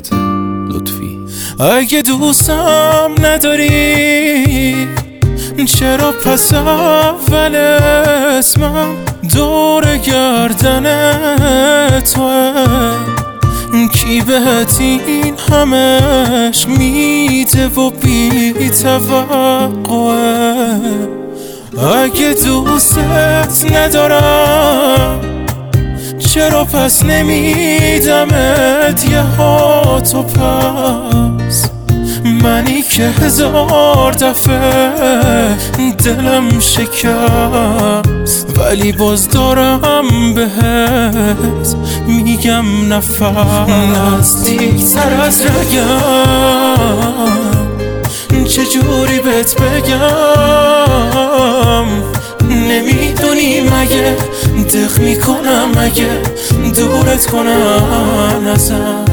حکمت لطفی. اگه دوستم نداری چرا پس اول اسمم دور گردن توه؟ کی بهت این همش میده و بی توقعه؟ اگه دوستت ندارم چرا پس نمیدمت یه هاتو پس؟ منی که 1000 دفعه دلم شکست ولی باز دارم بهت میگم نفس. نزدیکتر از رگم چجوری بهت بگم؟ نمیدونی مگه دق میکنم اگه دورت کنم ازم؟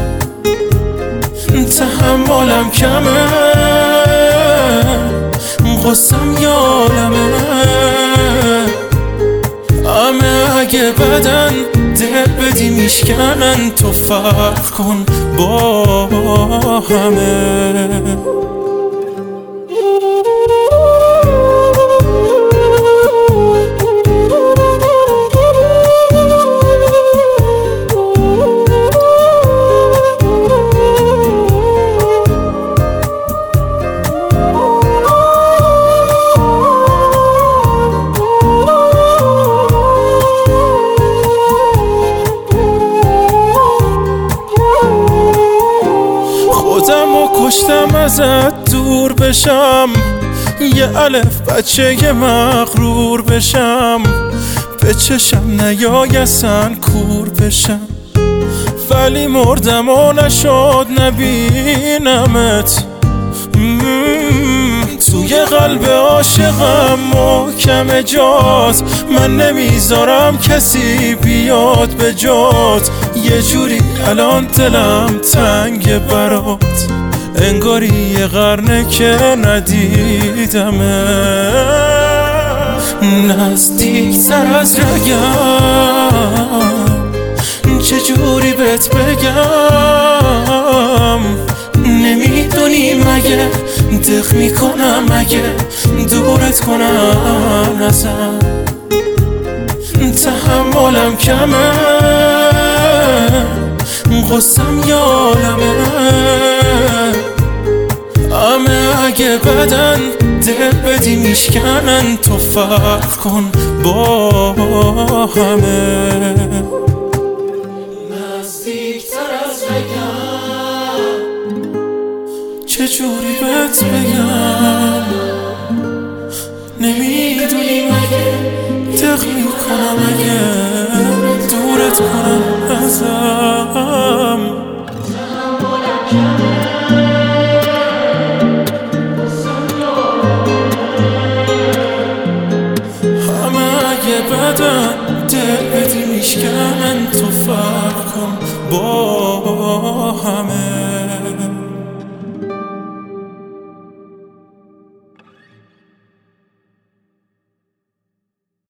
تحملم کمه غصم یالمه همه اگه بدن دل بدی میشکنن تو فرق کن با همه. کشتم ازت دور بشم یه الف بچه مغرور بشم به چشم نیای اصلا کور بشم ولی مردم و نشد نبینمت. توی قلب عاشقم محکم جات من نمیذارم کسی بیاد به جات. یه جوری الان دلم تنگ برات انگاری یه قرنه که ندیدمه. نزدیکتر از رگم چجوری بهت بگم؟ نمیدونی مگه دق میکنم اگه دورت کنم ازم؟ تحملم کمه غصم یالمه همه اگه بدن دل بدی میشکنن تو فرق کن با همه. نزدیکتر از رگم چجوری بهت بگم؟ نمیدونی مگه دق میکنم اگه دورت کنم ازم؟ بدن دل بدی میشکنن تو فرق کن با